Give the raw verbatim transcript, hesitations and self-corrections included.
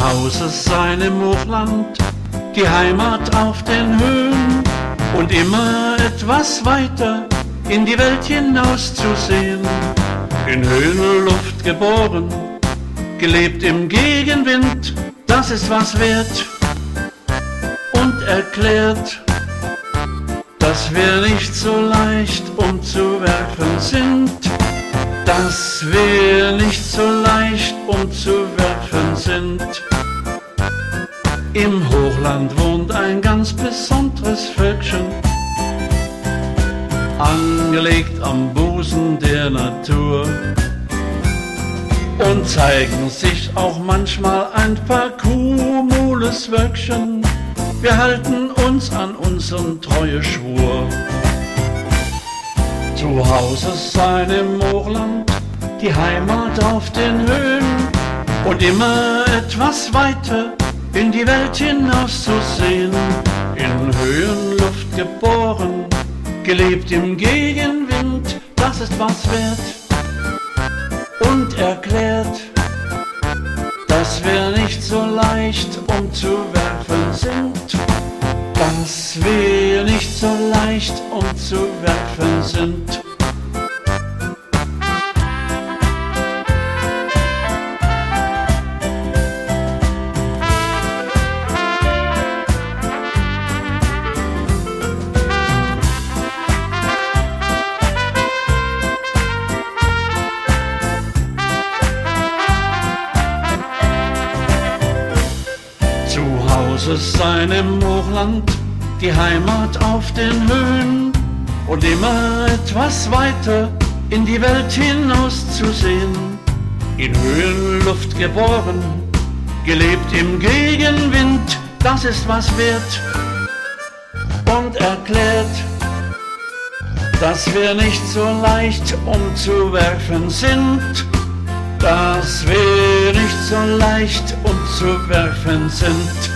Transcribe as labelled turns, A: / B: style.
A: Hause sein im Hochland, die Heimat auf den Höhen und immer etwas weiter in die Welt hinauszusehen. In Höhenluft geboren, gelebt im Gegenwind, das ist was wert und erklärt, dass wir nicht so leicht umzuwerfen sind, dass wir nicht so leicht umzuwerfen sind. Im Hochland wohnt ein ganz besonderes Völkchen, angelegt am Busen der Natur. Und zeigen sich auch manchmal ein paar Kumules Wölkchen, wir halten uns an unseren Treueschwur. Zu Hause sein im Hochland, die Heimat auf den Höhen und immer etwas weiter in die Welt hinauszusehen. In Höhenluft geboren, gelebt im Gegenwind, das ist was wert und erklärt, dass wir nicht so leicht umzuwerfen sind, dass wir nicht so leicht umzuwerfen sind. Zu Hause sein im Hochland, die Heimat auf den Höhen und immer etwas weiter in die Welt hinauszusehen. In Höhenluft geboren, gelebt im Gegenwind, das ist was wert und erklärt, dass wir nicht so leicht umzuwerfen sind, dass wir nicht so leicht umzuwerfen sind.